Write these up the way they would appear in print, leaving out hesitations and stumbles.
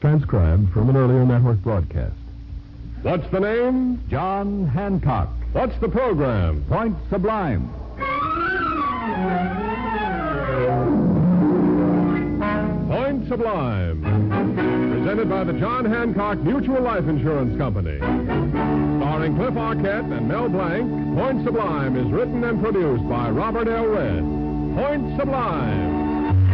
Transcribed from an earlier network broadcast. What's the name? John Hancock. What's the program? Point Sublime. Point Sublime. Presented by the John Hancock Mutual Life Insurance Company. Starring Cliff Arquette and Mel Blanc, Point Sublime is written and produced by Robert L. Red. Point Sublime.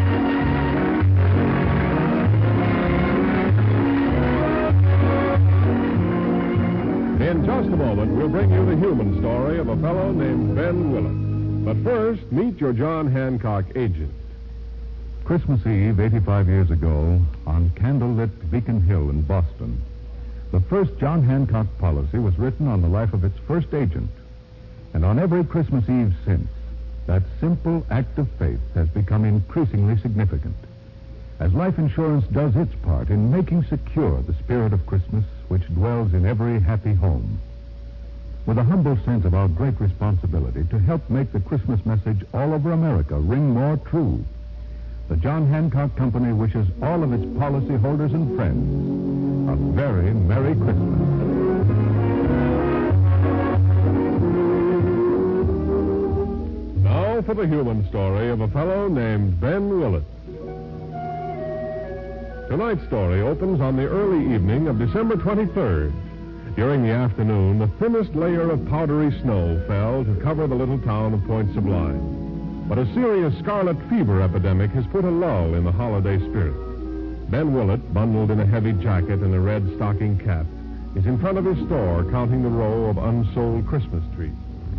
In just a moment, we'll bring you the human story of a fellow named Ben Willett. But first, meet your John Hancock agent. Christmas Eve, 85 years ago, on candlelit Beacon Hill in Boston, the first John Hancock policy was written on the life of its first agent. And on every Christmas Eve since, that simple act of faith has become increasingly significant. As life insurance does its part in making secure the spirit of Christmas which dwells in every happy home. With a humble sense of our great responsibility to help make the Christmas message all over America ring more true, the John Hancock Company wishes all of its policyholders and friends a very Merry Christmas. Now for the human story of a fellow named Ben Willett. Tonight's story opens on the early evening of December 23rd. During the afternoon, the thinnest layer of powdery snow fell to cover the little town of Point Sublime. But a serious scarlet fever epidemic has put a lull in the holiday spirit. Ben Willett, bundled in a heavy jacket and a red stocking cap, is in front of his store counting the row of unsold Christmas trees.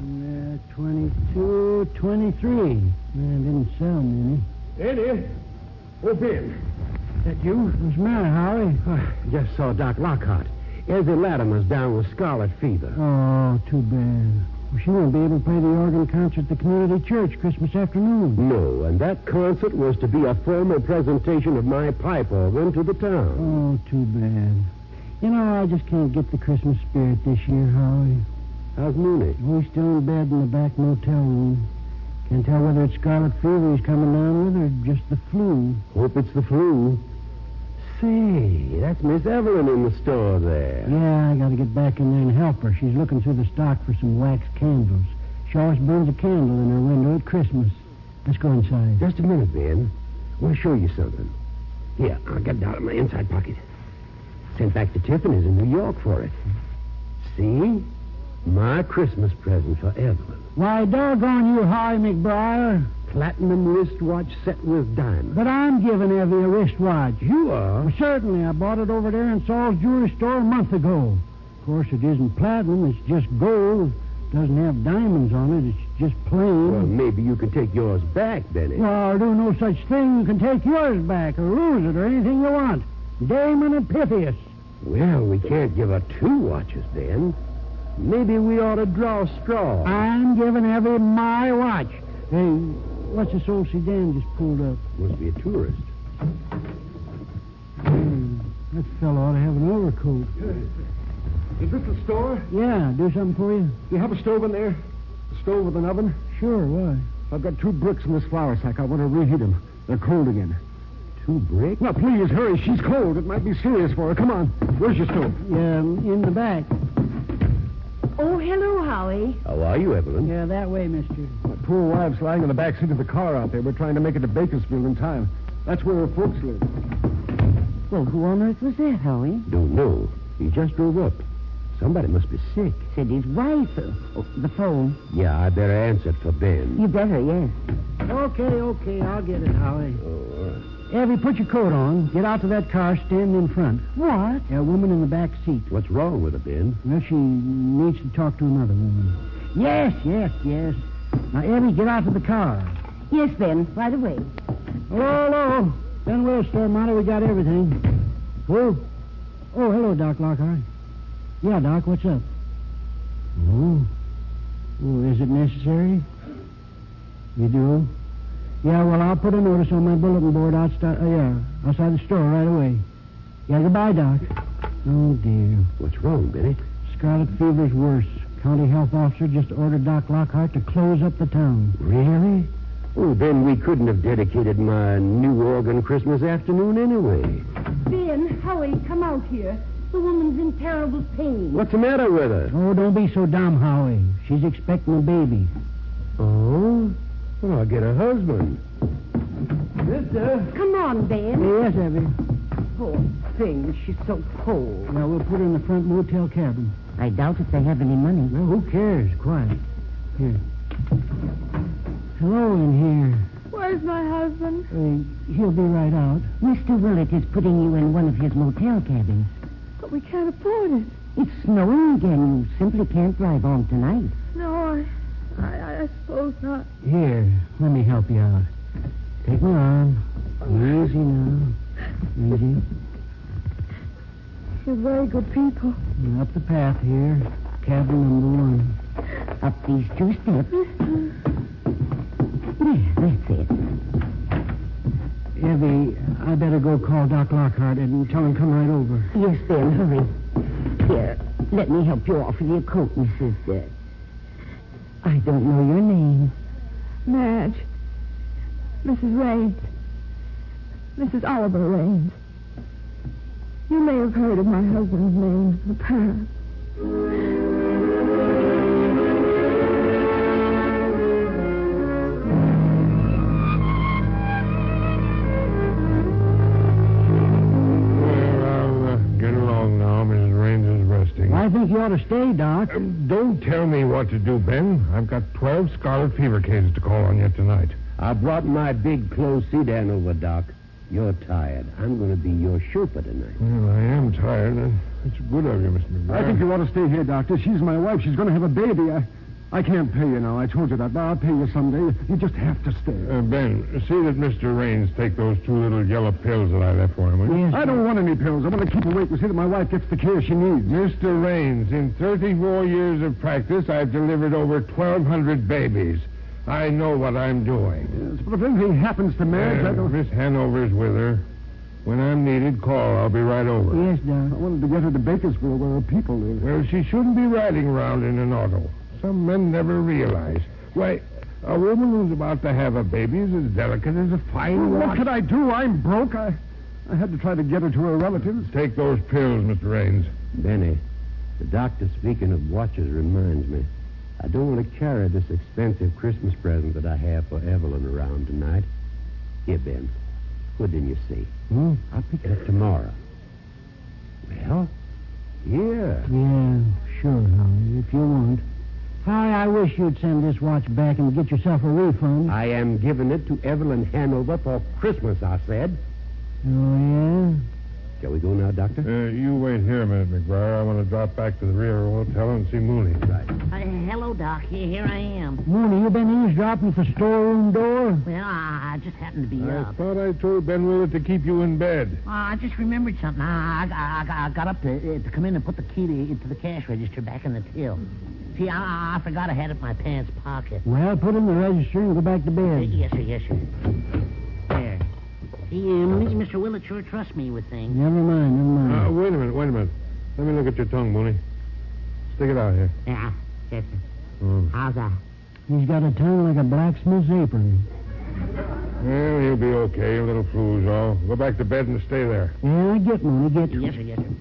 22, 23. Didn't sell many. Eddie? Oh, Ben. That you? What's the matter, Howie? Just saw Doc Lockhart. Ezzy Latimer's down with scarlet fever. Oh, too bad. Well, she won't be able to play the organ concert at the community church Christmas afternoon. No, and that concert was to be a formal presentation of my pipe organ to the town. Oh, too bad. You know, I just can't get the Christmas spirit this year, Howie. How's Mooney? Oh, he's still in bed in the back motel room. Can't tell whether it's scarlet fever he's coming down with or just the flu. Hope it's the flu. Say, that's Miss Evelyn in the store there. Yeah, I got to get back in there and help her. She's looking through the stock for some wax candles. She always burns a candle in her window at Christmas. Let's go inside. Just a minute, Ben. I want to show you something. Here, I'll get it out of my inside pocket. Sent back to Tiffany's in New York for it. See? My Christmas present for Evelyn. Why, doggone you, Howie McBriar. Platinum wristwatch set with diamonds. But I'm giving Evie a wristwatch. You are? Well, certainly. I bought it over there in Saul's jewelry store a month ago. Of course, it isn't platinum. It's just gold. It doesn't have diamonds on it. It's just plain. Well, maybe you can take yours back, Benny. Well, I'll do no such thing. You can take yours back or lose it or anything you want. Damon and Pythias. Well, we can't give her two watches, Ben. Maybe we ought to draw a straw. I'm giving Evie my watch. Hey, what's this old sedan just pulled up? Must be a tourist. That fellow ought to have an overcoat. Is this the store? Yeah, do something for you? You have a stove in there? A stove with an oven? Sure, why? I've got 2 bricks in this flour sack. I want to reheat them. They're cold again. 2 bricks? Now, please, hurry. She's cold. It might be serious for her. Come on. Where's your stove? Yeah, in the back. Oh, hello, Howie. How are you, Evelyn? Yeah, that way, mister. My poor wife's lying in the back seat of the car out there. We're trying to make it to Bakersfield in time. That's where her folks live. Well, who on earth was that, Howie? Don't know. He just drove up. Somebody must be sick. Said his wife. Oh, the phone. Yeah, I better answer it for Ben. You better, yes. Okay, I'll get it, Howie. Oh, Evie, put your coat on. Get out to that car, stand in front. What? A woman in the back seat. What's wrong with her, Ben? Well, she needs to talk to another woman. Yes. Now, Evie, get out to the car. Yes, Ben, right away. Hello. Ben Will store, Monty. We got everything. Who? Oh, hello, Doc Lockhart. Yeah, Doc, what's up? Oh, is it necessary? You do? Yeah, well, I'll put a notice on my bulletin board outside the store right away. Yeah, goodbye, Doc. Oh, dear. What's wrong, Benny? Scarlet fever's worse. County health officer just ordered Doc Lockhart to close up the town. Really? Oh, then we couldn't have dedicated my new organ Christmas afternoon anyway. Ben, Howie, come out here. The woman's in terrible pain. What's the matter with her? Oh, don't be so dumb, Howie. She's expecting a baby. Oh? Well, I'll get a husband. Mister? Come on, Ben. Yes, Evie. Poor thing. She's so cold. Now, we'll put her in the front motel cabin. I doubt if they have any money. Well, who cares? Quiet. Here. Hello in here. Where's my husband? He'll be right out. Mr. Willett is putting you in one of his motel cabins. But we can't afford it. It's snowing again. You simply can't drive home tonight. No, I suppose not. Here, let me help you out. Take my arm. Easy now. Easy. You're very good people. And up the path here. Cabin number 1. Up these 2 steps. Yeah, that's it. Evie, I better go call Doc Lockhart and tell him come right over. Yes, Ben, hurry. Here, let me help you off with your coat, Mrs. I don't know your name. Madge. Mrs. Raines. Mrs. Oliver Raines. You may have heard of my husband's name in the past. I think you ought to stay, Doc. Don't tell me what to do, Ben. I've got 12 scarlet fever cases to call on you tonight. I brought my big closed sedan over, Doc. You're tired. I'm going to be your chauffeur tonight. Well, I am tired. It's good of you, Mr. McGrath. I think you ought to stay here, Doctor. She's my wife. She's going to have a baby. I can't pay you now. I told you that. I'll pay you someday. You just have to stay. Ben, see that Mr. Raines take those 2 little yellow pills that I left for him, will you? Yes, I don't want any pills. I want to keep awake to see that my wife gets the care she needs. Mr. Raines, in 34 years of practice, I've delivered over 1,200 babies. I know what I'm doing. Yes, but if anything happens to Madge, I don't... Miss Hanover's with her. When I'm needed, call. I'll be right over. Yes, I Doc. wanted to get her to Bakersfield where her people live. Well, she shouldn't be riding around in an auto. Some men never realize. Why, a woman who's about to have a baby is as delicate as a fine What watch. could I do? I'm broke. I had to try to get her to her relatives. Take those pills, Mr. Raines. Benny, the doctor speaking of watches reminds me. I don't want to carry this expensive Christmas present that I have for Evelyn around tonight. Here, Ben. What didn't you see? I'll pick it up tomorrow. Well, here. Yeah, sure, Howie, if you want. Howie, I wish you'd send this watch back and get yourself a refund. I am giving it to Evelyn Hanover for Christmas, I said. Oh, yeah? Shall we go now, Doctor? You wait here a minute, McGuire. I want to drop back to the rear hotel and see Mooney. Right. Hello, Doc. Here I am. Mooney, you been eavesdropping at the storeroom door? Well, I just happened to be I up. thought I told Ben Willett to keep you in bed. I just remembered something. I got up to come in and put the key into the cash register back in the till. See, I forgot I had it in my pants pocket. Well, put in the register and go back to bed. Yes, sir, yes, sir. There. See, Mr. Willett sure trusts me with things. Never mind. Wait a minute. Let me look at your tongue, Mooney. Stick it out here. Yeah, yes, sir. How's that? He's got a tongue like a blacksmith's apron. Well, he'll be okay. A little flu's all. Go back to bed and stay there. Yeah, get Mooney, get. Yes, sir, yes, sir.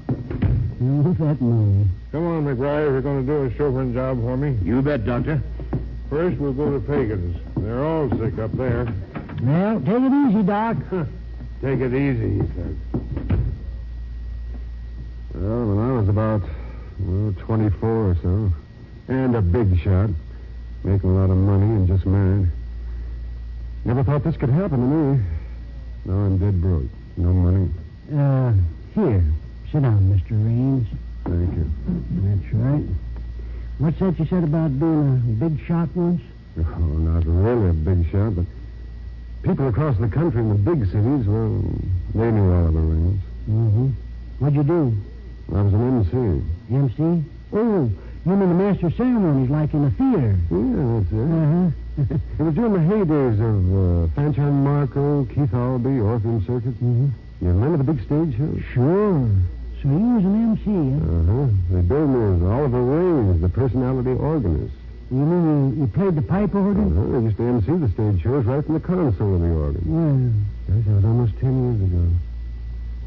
That Mooney. Come on, McBride. You're going to do a chauffeuring job for me. You bet, Doctor. First, we'll go to Pagan's. They're all sick up there. Well, take it easy, Doc. Take it easy, he said. Well, when I was about 24 or so, and a big shot, making a lot of money and just married. Never thought this could happen to me. Now I'm dead broke. No money. Here. Sit down, Mr. Raines. Thank you. That's right. What's that you said about being a big shot once? Oh, not really a big shot, but people across the country in the big cities, well, they knew Oliver Raines. Mm-hmm. What'd you do? I was an MC. MC? Oh, you mean the master of ceremonies, like in a theater? Yeah, that's it. Uh-huh. It was during the heydays of Fanchon Marco, Keith Albee, Orpheum Circuit. Mm-hmm. You remember the big stage shows? Sure. So you was an MC, huh? They billed me as Oliver Raines, the personality organist. You mean you played the pipe organ? I used to MC the stage shows right from the console of the organ. Yeah. Yes, that was almost 10 years ago. Yeah, well,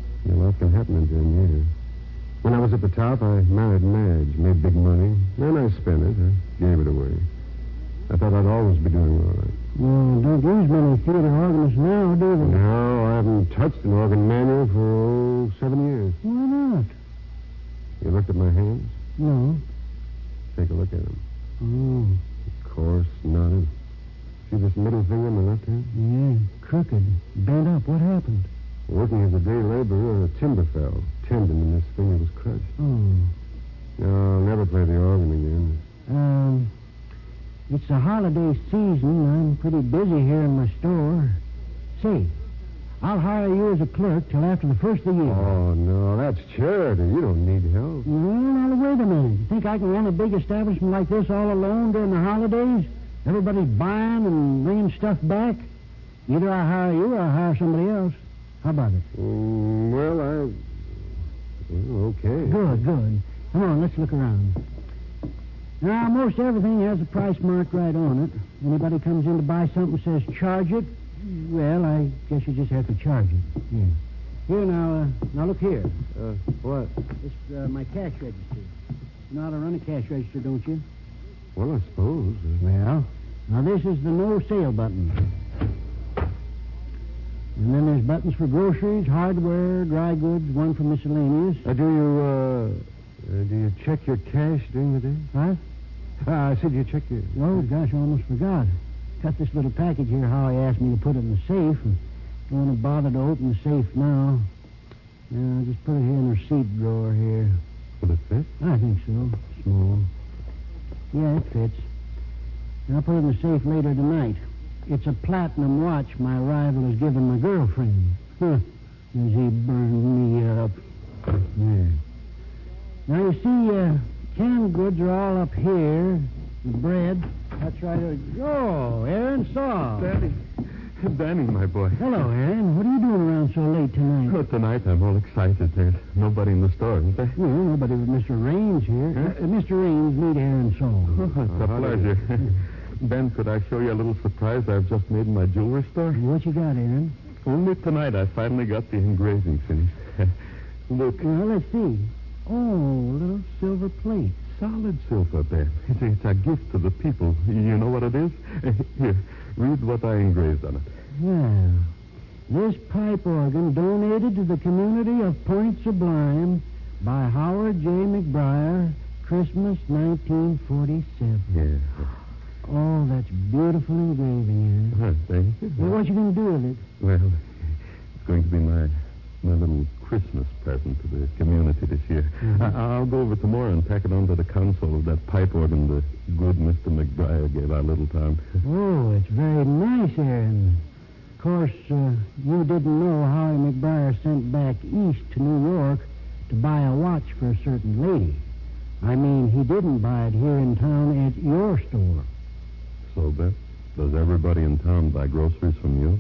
lot can happen in 10 years. When I was at the top, I married Madge, made big money. Then I spent it. I gave it away. I thought I'd always be doing all right. Well, don't use many theater organists now, do they? No, I haven't touched an organ manual for 7 years. Why not? You looked at my hands? No. Take a look at them. Oh, Coarse, knotted. See this middle finger on my left hand? yeah. Crooked. Bent up. What happened? Working as a day laborer, a timber fell. Tendon in this finger was crushed. Oh. No, I'll never play the organ again. It's the holiday season. I'm pretty busy here in my store. Say, I'll hire you as a clerk till after the first of the year. Oh, no, that's charity. You don't need help. Well, now, wait a minute. You think I can run a big establishment like this all alone during the holidays? Everybody's buying and bringing stuff back? Either I hire you or I hire somebody else. How about it? Well, okay. Good. Come on, let's look around. Now, most everything has a price marked right on it. Anybody comes in to buy something says charge it, well, I guess you just have to charge it. Yeah. Here, now look here. What? This my cash register. You know how to run a cash register, don't you? Well, I suppose. Well, now this is the no sale button. And then there's buttons for groceries, hardware, dry goods, one for miscellaneous. Do you check your cash during the day? Huh? I said you check your... Oh, gosh, I almost forgot. Cut this little package here, Howie asked me to put it in the safe. And don't want to bother to open the safe now. Yeah, I'll just put it here in the receipt drawer here. Will it fit? I think so. Small. Yeah, it fits. And I'll put it in the safe later tonight. It's a platinum watch my rival has given my girlfriend. Huh. As he burned me up. Yeah. Now, you see, canned goods are all up here. The bread. That's right. Oh, Aaron Saw. Danny, my boy. Hello, Aaron. What are you doing around so late tonight? Oh, tonight I'm all excited. There's nobody in the store, isn't there? Well, nobody but Mr. Raines here. Mr. Raines, meet Aaron Saw. Oh, it's a pleasure. Ben, could I show you a little surprise I've just made in my jewelry store? What you got, Aaron? Only tonight I finally got the engraving finished. Look. Well, let's see. Oh, little silver plate. Solid silver, Ben. It's a gift to the people. You know what it is? Here, read what I engraved on it. Well, this pipe organ donated to the community of Point Sublime by Howard J. McBriar, Christmas 1947. Yeah. Oh, that's beautiful engraving, Aaron. Thank you. Well, what you going to do with it? Well, it's going to be my little Christmas present to the community this year. Mm-hmm. I'll go over tomorrow and tack it onto the console of that pipe organ the good Mr. McBriar gave our little town. Oh, it's very nice, Aaron. Of course, you didn't know Howie McBriar sent back east to New York to buy a watch for a certain lady. I mean, he didn't buy it here in town at your store. So, Beth, does everybody in town buy groceries from you?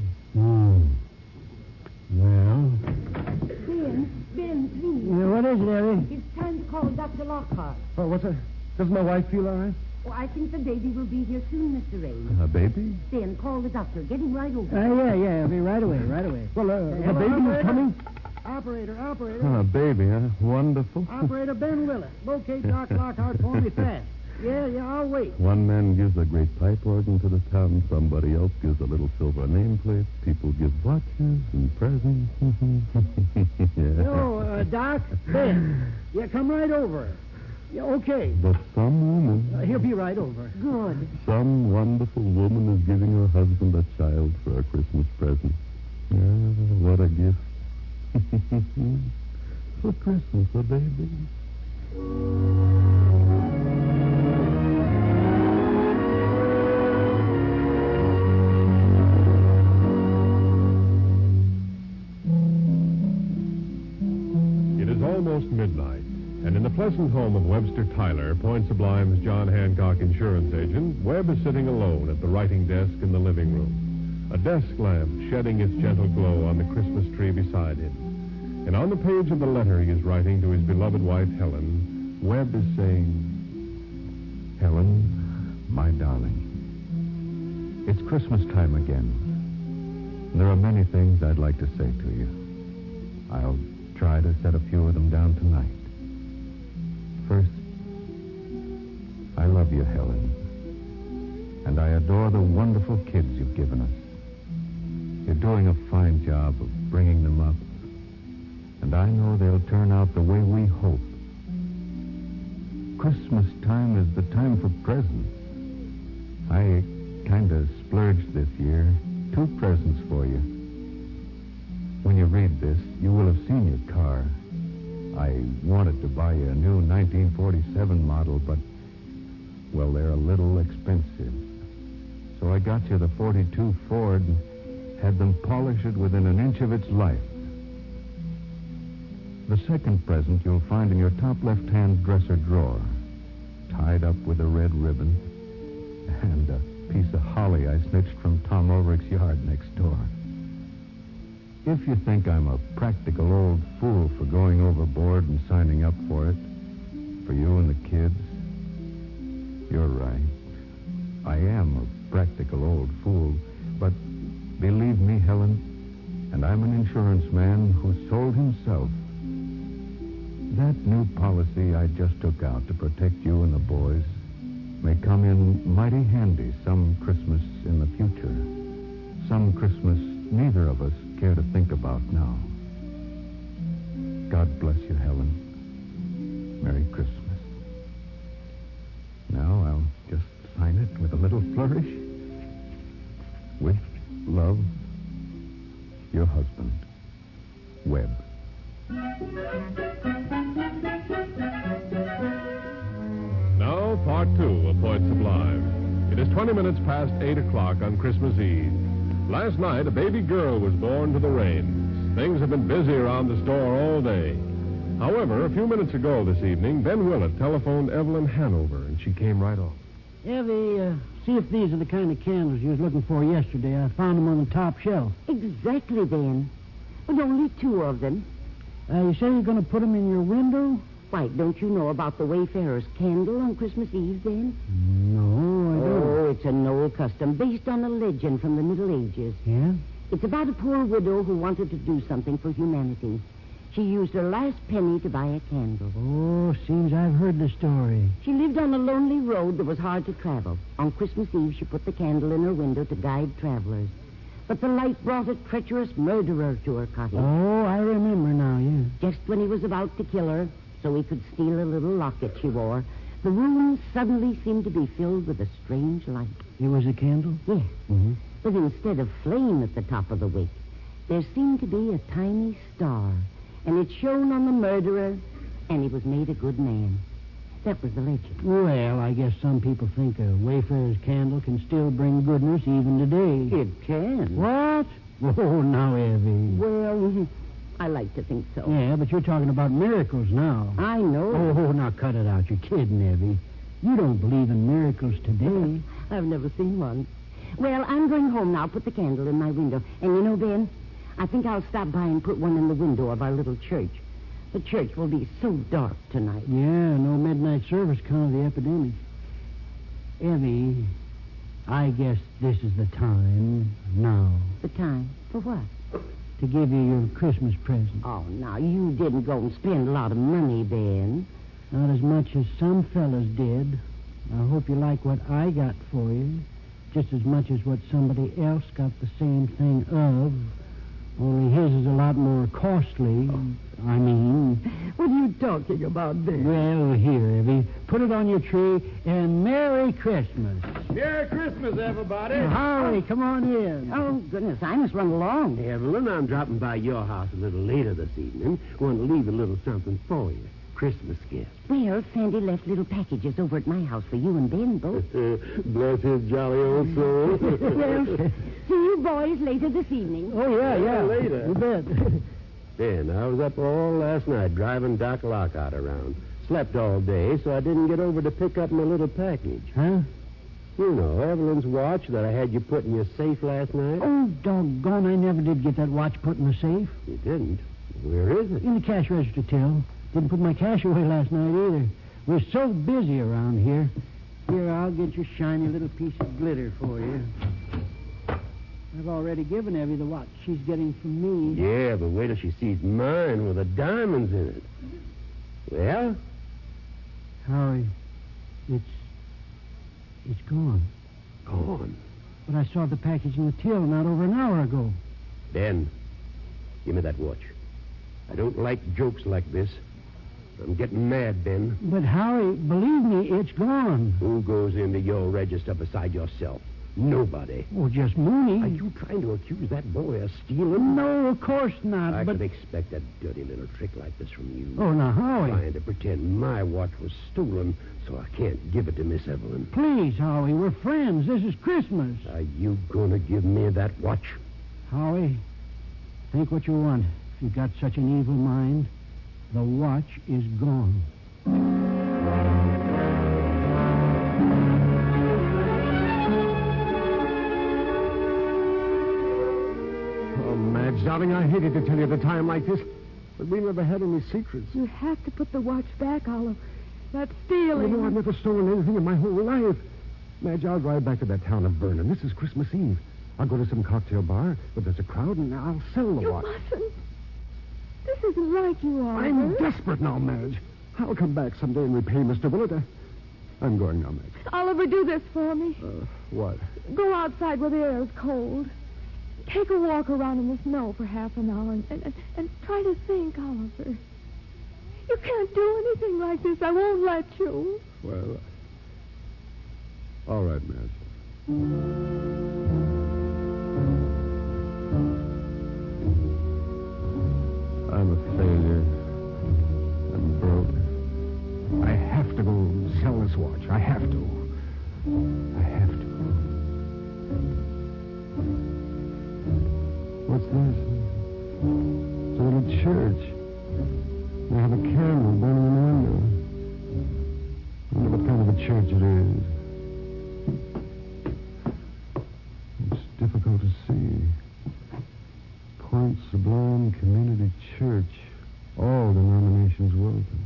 Well... Ben, please. What is it, Ellie? It's time to call Dr. Lockhart. Oh, what's that? Does my wife feel all right? Oh, I think the baby will be here soon, Mr. Raines. A baby? Ben, call the doctor. Get him right over. Yeah, I'll be right away. Well, the baby operator. is coming? Operator. A baby, huh? Wonderful. Operator Ben Willett. Locate Doc Lockhart for me fast. Yeah, I'll wait. One man gives a great pipe organ to the town. Somebody else gives a little silver nameplate. People give watches and presents. Yeah. Yo, Doc, Ben. Yeah, come right over. Yeah, okay. But some woman... He'll be right over. Good. Some wonderful woman is giving her husband a child for a Christmas present. What a gift. For Christmas, a baby. It is almost midnight, and in the pleasant home of Webster Tyler, Point Sublime's John Hancock insurance agent, Webb is sitting alone at the writing desk in the living room. A desk lamp shedding its gentle glow on the Christmas tree beside him. And on the page of the letter he is writing to his beloved wife, Helen, Webb is saying, Helen, my darling, it's Christmas time again. There are many things I'd like to say to you. I'll try try to set a few of them down tonight. First, I love you, Helen. And I adore the wonderful kids you've given us. You're doing a fine job of bringing them up. And I know they'll turn out the way we hope. Christmas time is the time for presents. I kind of splurged this year. 2 presents for you. When you read this, you will have seen your car. I wanted to buy you a new 1947 model, but, well, they're a little expensive. So I got you the 42 Ford and had them polish it within an inch of its life. The second present you'll find in your top left-hand dresser drawer, tied up with a red ribbon and a piece of holly I snitched from Tom Ulrich's yard next door. If you think I'm a practical old fool for going overboard and signing up for it, for you and the kids, you're right. I am a practical old fool, but believe me, Helen, and I'm an insurance man who sold himself. That new policy I just took out to protect you and the boys may come in mighty handy some Christmas in the future. Some Christmas neither of us care to think about now. God bless you, Helen. Merry Christmas. Now I'll just sign it with a little flourish. With love, your husband, Webb. Now, part 2 of Point Sublime. It is 20 minutes past 8 o'clock on Christmas Eve. Last night, a baby girl was born to the Rains. Things have been busy around the store all day. However, a few minutes ago this evening, Ben Willett telephoned Evelyn Hanover, and she came right off. Evie, see if these are the kind of candles you was looking for yesterday. I found them on the top shelf. Exactly, Ben. But only 2 of them. You say you're going to put them in your window? Why, don't you know about the Wayfarer's candle on Christmas Eve, then? No, I don't. Oh, it's an old custom based on a legend from the Middle Ages. Yeah? It's about a poor widow who wanted to do something for humanity. She used her last penny to buy a candle. Oh, seems I've heard the story. She lived on a lonely road that was hard to travel. On Christmas Eve, she put the candle in her window to guide travelers. But the light brought a treacherous murderer to her cottage. Oh, I remember now, yeah. Just when he was about to kill her, so he could steal a little locket she wore, the room suddenly seemed to be filled with a strange light. It was a candle? Yes. Mm-hmm. But instead of flame at the top of the wick, there seemed to be a tiny star, and it shone on the murderer, and he was made a good man. That was the legend. Well, I guess some people think a Wayfarer's candle can still bring goodness even today. It can. What? Oh, now, Evie. Well, I like to think so. Yeah, but you're talking about miracles now. I know. Oh, now cut it out. You're kidding, Evie. You don't believe in miracles today. I've never seen one. Well, I'm going home now. Put the candle in my window. And you know, Ben, I think I'll stop by and put one in the window of our little church. The church will be so dark tonight. Yeah, no midnight service kind of the epidemic. Evie, I guess this is the time now. The time? For what? To give you your Christmas present. Oh, now, you didn't go and spend a lot of money, Ben. Not as much as some fellas did. I hope you like what I got for you. Just as much as what somebody else got the same thing of. Only his is a lot more costly. I mean... What are you talking about, Ben? Well, here, Evie. Put it on your tree, and Merry Christmas. Merry Christmas, everybody. Hurry, come on in. Oh, goodness, I must run along. Evelyn, I'm dropping by your house a little later this evening. Want to leave a little something for you. Christmas gift. Well, Sandy left little packages over at my house for you and Ben both. Bless his jolly old soul. Well, see you boys later this evening. Oh, yeah. Later. You bet. Ben, I was up all last night driving Doc Lockhart around. Slept all day, so I didn't get over to pick up my little package. Huh? You know, Evelyn's watch that I had you put in your safe last night. Oh, doggone, I never did get that watch put in the safe. You didn't? Where is it? In the cash register till. Didn't put my cash away last night either. We're so busy around here. Here, I'll get your shiny little piece of glitter for you. I've already given Evie the watch she's getting from me. Yeah, but wait till she sees mine with the diamonds in it. Well? Howie, it's gone. Gone. But I saw the package in the till not over an hour ago. Ben, give me that watch. I don't like jokes like this. I'm getting mad, Ben. But Howie, believe me, it's gone. Who goes into your register beside yourself? Nobody. Oh, just Mooney. Are you trying to accuse that boy of stealing? No, of course not. I but... could expect a dirty little trick like this from you. Oh, now, Howie. Trying to pretend my watch was stolen so I can't give it to Miss Evelyn. Please, Howie, we're friends. This is Christmas. Are you going to give me that watch? Howie, think what you want. If you've got such an evil mind, the watch is gone. Madge, darling, I hated to tell you at a time like this, but we never had any secrets. You have to put the watch back, Olive. That's stealing. You know, I've never stolen anything in my whole life. Madge, I'll drive back to that town of Vernon. This is Christmas Eve. I'll go to some cocktail bar, but there's a crowd, and I'll sell the watch. You mustn't. This isn't like you, Oliver. I'm desperate now, Madge. I'll come back someday and repay Mr. Willett. I'm going now, Madge. Oliver, do this for me. What? Go outside where the air is cold. Take a walk around in the snow for half an hour and try to think, Oliver. You can't do anything like this. I won't let you. Well, all right, Madge. I'm a failure. I'm broke. I have to go sell this watch. I have to. I have to. What's this? It's a little church. They have a candle burning in the window. I wonder what kind of a church it is. It's difficult to see. Point Sublime Community Church. All denominations welcome.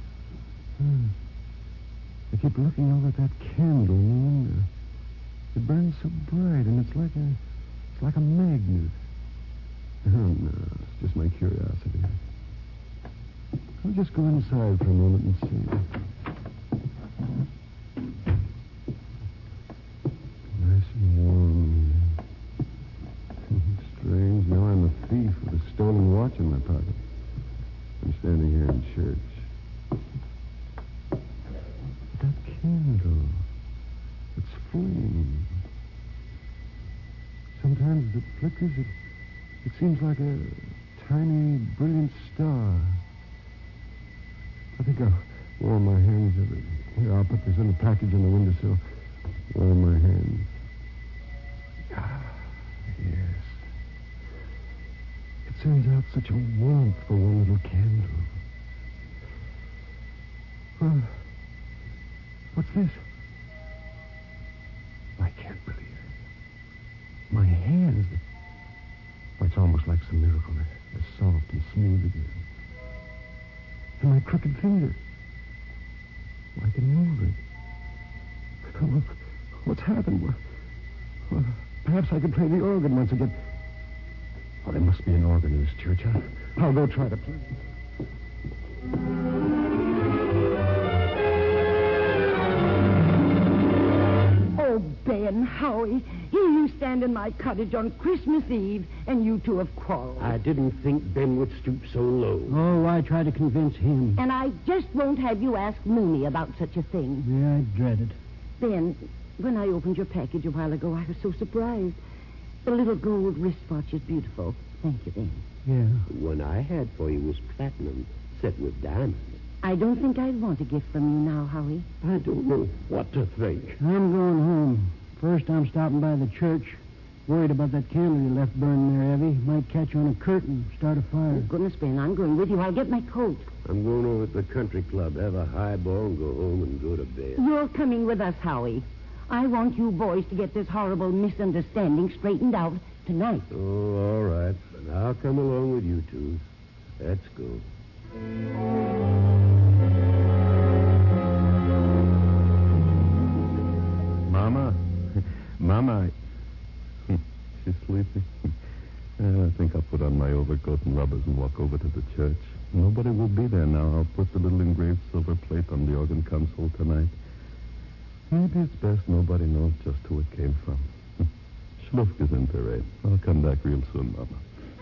I keep looking over at that candle in the window. It burns so bright, and it's like a magnet. Oh, no, it's just my curiosity. I'll just go inside for a moment and see. Nice and warm. Strange. Now I'm a thief with a stolen watch in my pocket. I'm standing here in church. That candle. It's flame. Sometimes it flickers. It seems like a tiny, brilliant star. I think I'll warm my hands of it. Here, I'll put this in a package on the windowsill. Warm my hands. Ah, yes. It sends out such a warmth for one little candle. What's this? I can't believe it. My hands. It's almost like some miracle. They're soft and smooth again. And my crooked finger. I can move it. Oh, look, what's happened? Well, perhaps I could play the organ once again. Oh, there must be an organ in this church. I'll go try to play. Oh, Ben, Howie, here you stand in my cottage on Christmas Eve, and you two have quarreled. I didn't think Ben would stoop so low. Oh, why try to convince him? And I just won't have you ask Mooney about such a thing. Yeah, I dread it. Ben, when I opened your package a while ago, I was so surprised. The little gold wristwatch is beautiful. Thank you, Ben. Yeah. The one I had for you was platinum, set with diamonds. I don't think I'd want a gift from you now, Howie. I don't know what to think. I'm going home. First, I'm stopping by the church. Worried about that candle you left burning there, Evie. Might catch on a curtain, start a fire. Oh, goodness, Ben, I'm going with you. I'll get my coat. I'm going over to the country club, have a highball, and go home and go to bed. You're coming with us, Howie. I want you boys to get this horrible misunderstanding straightened out tonight. Oh, all right. Then I'll come along with you two. Let's go. Mama. She's sleeping. and walk over to the church. Nobody will be there now. I'll put the little engraved silver plate on the organ console tonight. Maybe it's best nobody knows just who it came from. Schluft is in parade. I'll come back real soon, Mama.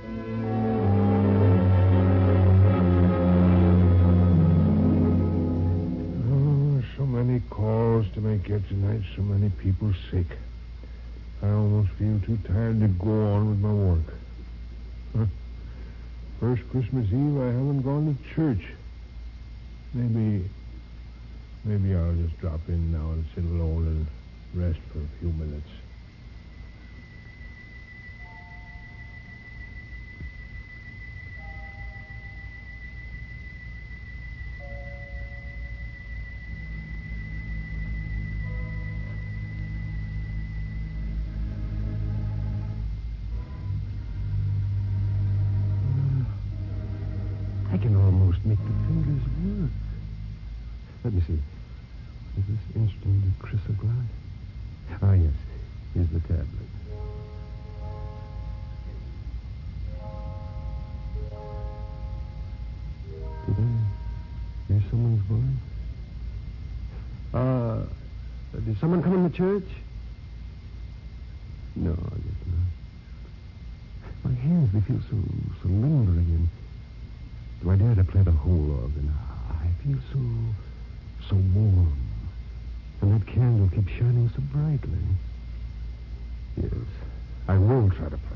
Oh, so many calls to make here tonight, so many people sick. I almost feel too tired to go on with my work. First Christmas Eve, I haven't gone to church. Maybe I'll just drop in now and sit alone and rest for a few minutes. I can almost make the fingers work. Let me see. Is this instrument a chrysoglide? Ah, yes. Here's the tablet. Did I hear someone's voice? Did someone come in the church? No, I guess not. My hands, they feel so limber again. Do I dare to play the whole organ? I feel so warm. And that candle keeps shining so brightly. Yes, I will try to play.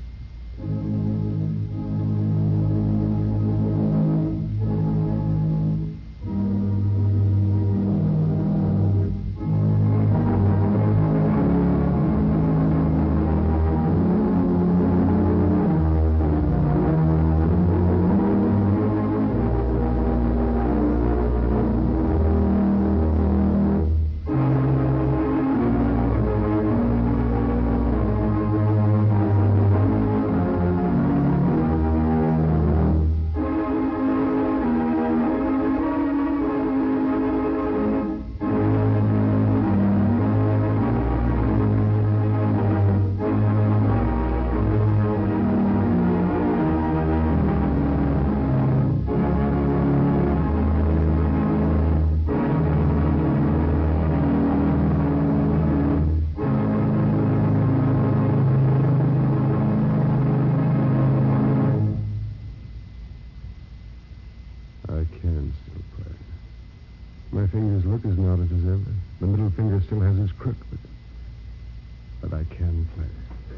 My fingers look as knotted as ever. The middle finger still has its crook, but I can play.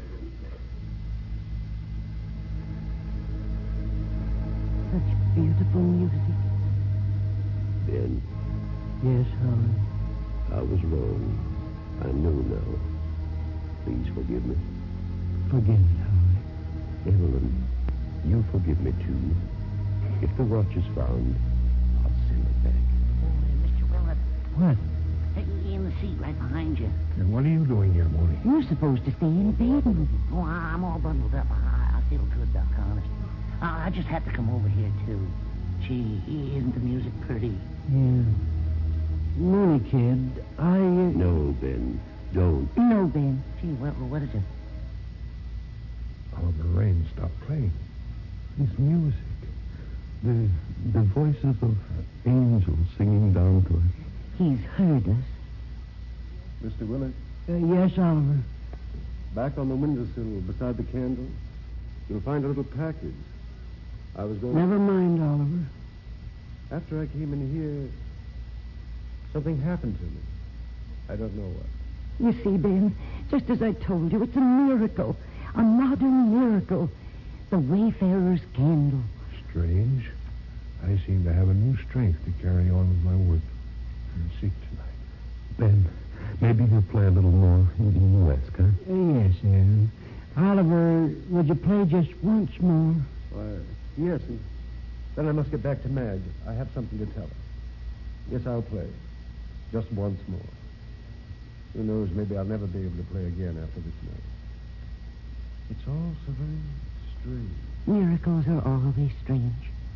Such beautiful music. Ben. Yes, Howard. I was wrong. I know now. Please forgive me. Forgive me, Howard. Evelyn, you'll forgive me, too. If the watch is found, I'll send it back. Mr. Willard. What? In the seat right behind you. And what are you doing here, Moni? You're supposed to stay in bed. Oh, I'm all bundled up. I feel good, Doc, honest. I just had to come over here, too. Gee, isn't the music pretty? Yeah. Money, kid. No, Ben. Don't. No, Ben. Gee, what is it? Oh, the rain stopped playing. This music. The voices of angels singing down to us. He's heard us. Mr. Willard, Yes, Oliver. back on the windowsill beside the candle, you'll find a little package. I was going... Never mind, Oliver. After I came in here, something happened to me. I don't know what. You see, Ben, just as I told you, it's a miracle. A modern miracle. The Wayfarer's candle. Strange. I seem to have a new strength to carry on with my work. I'm sick tonight. Ben, maybe you'll play a little more in the West, huh? Yes, Aaron. Oliver, would you play just once more? Why, yes, and then I must get back to Madge. I have something to tell her. Yes, I'll play. Just once more. Who knows, maybe I'll never be able to play again after this night. It's all so very strange. Miracles are always strange.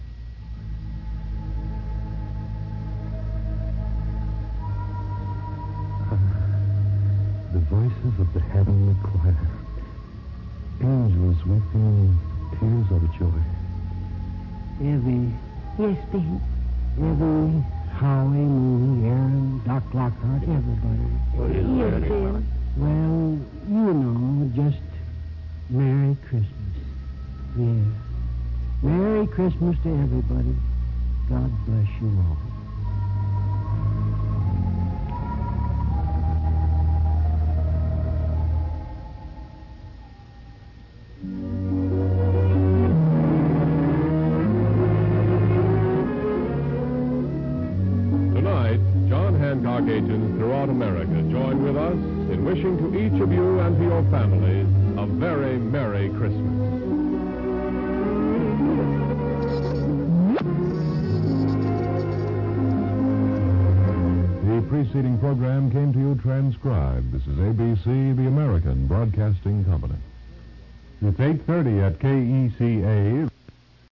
The voices of the heavenly choir. Angels weeping tears of joy. Evie, Yes, Ben. Evie, Howie, Mooney, Aaron, Doc Lockhart, everybody. Yes, Ben. Well, you know, just Merry Christmas. Yeah. Merry Christmas to everybody. God bless you all. Tonight, John Hancock agents throughout America join with us in wishing to each of you and to your families a very Merry Christmas. The preceding program came to you transcribed. This is ABC, the American Broadcasting Company. It's 8:30 at KECA.